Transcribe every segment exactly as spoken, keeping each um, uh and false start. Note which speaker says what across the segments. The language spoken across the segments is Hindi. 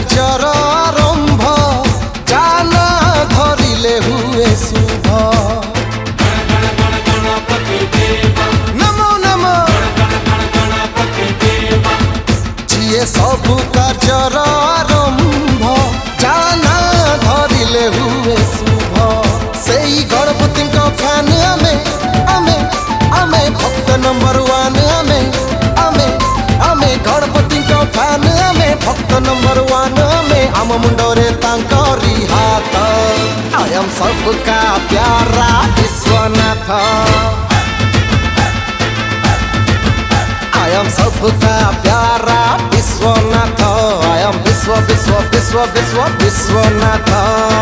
Speaker 1: କାର୍ଯ୍ୟର ଆରମ୍ଭ ଜାନା ଧରିଲେ ହୁଏ ଶୁଭ। ନମୋ ନମୋ ଯିଏ ସବୁ କାର୍ଯ୍ୟର ଆରମ୍ଭ ଜାନା ଧରିଲେ ହୁଏ ଶୁଭ। ସେଇ ଗଣପତିଙ୍କ ଫ୍ୟାନ୍ ଆମେ ଆମେ ଆମେ ଭକ୍ତ ନମ୍ବର ୱାନ୍ ଆମେ ଆମେ ଆମେ ଗଣପତିଙ୍କ ଫ୍ୟାନ୍ ଆମେ ଭକ୍ତ ନମ୍ବର ୱାନ୍ ଆମେ। ଆମ ମୁଣ୍ଡରେ ତାଙ୍କରି ହାତ I am सबका प्यारा विश्वनाथ। I am सबका प्यारा विश्वनाथ। I am विश्व विश्व विश्व विश्व विश्वनाथ।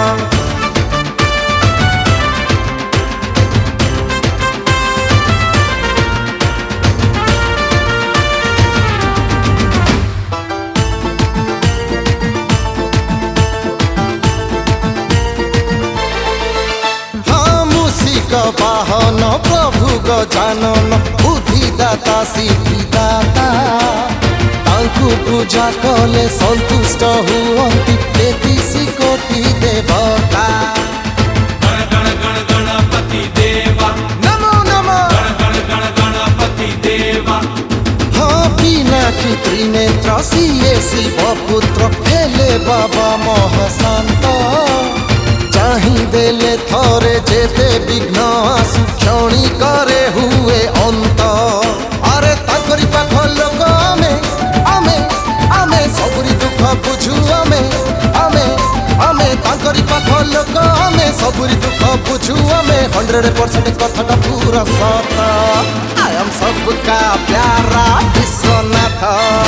Speaker 1: वाहन प्रभु गजानन बुद्धिदाता सिद्धिदाता तांकु पूजा कले संतुष्ट हुअंती तेतीस कोटि देवता।
Speaker 2: गण गण गण गणपति देवा
Speaker 1: नमो नमो
Speaker 2: गण गण गण गणपति देवा।
Speaker 1: हाँ पिनाकी त्रिनेत्र सिए शिव पुत्र हेले बाबा महाशांत। चाही देले थरे जेते विघ्न आसु क्षणी करे हुए अंत। अरे ताकरी पाख लोक आमे आमे आमे सबुरी दुख बुझु आमे आमे आमे ताकरी पाख लोक आमे सबुरी दुख बुझु आमे। हंड्रेड परसेंट कथाटा पूरा सत I am सबका प्यारा विश्वनाथ।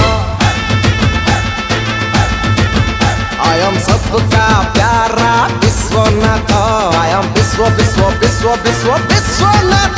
Speaker 1: I am सबका प्यारा विश्वनाथ। I am विश्व विश्व विश्व विश्व विश्वनाथ।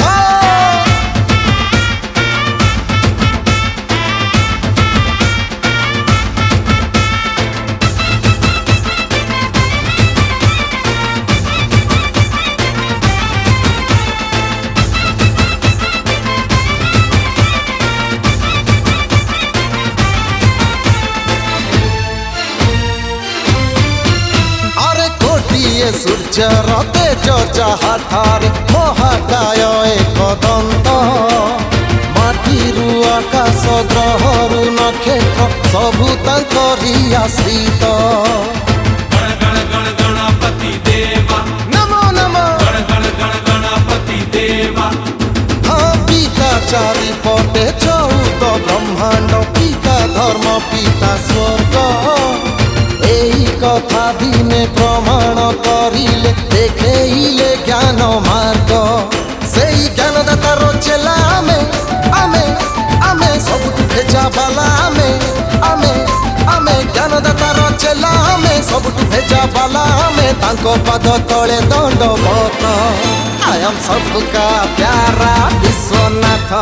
Speaker 1: सूर्यर तेज जहाठारे महाकाय एक दंत। माटिरू आकाश ग्रहरु नक्षत्र सबु तांकरी आश्रित।
Speaker 2: गण गण गण गणपति देवा
Speaker 1: नमो नमो
Speaker 2: गण गण गण गणपति देवा।
Speaker 1: हाँ पिता चारिपटे चौद ब्रह्मांड पिता धर्म पिता स्वर्ग। एही कथा दिने प्रमाण करिले देखेइले ज्ञान मार्ग। सेई ज्ञानदाता रोचेला आमे आमे आमे सबुठु भेजा बाला आमे आमे आमे ज्ञानदाता रोचेला आमे सबुठु भेजा बाला आमे। तांको पाद तले दंडवत I am सबका प्यारा विश्वनाथ।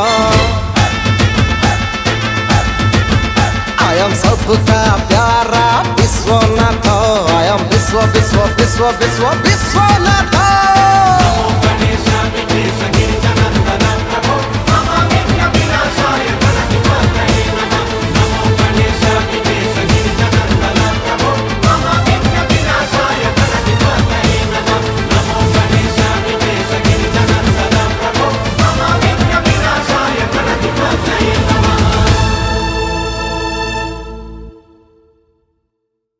Speaker 1: I am सबका प्यारा विश्वनाथ। I am विश्व विश्व विश्व विश्व विश्वनाथ।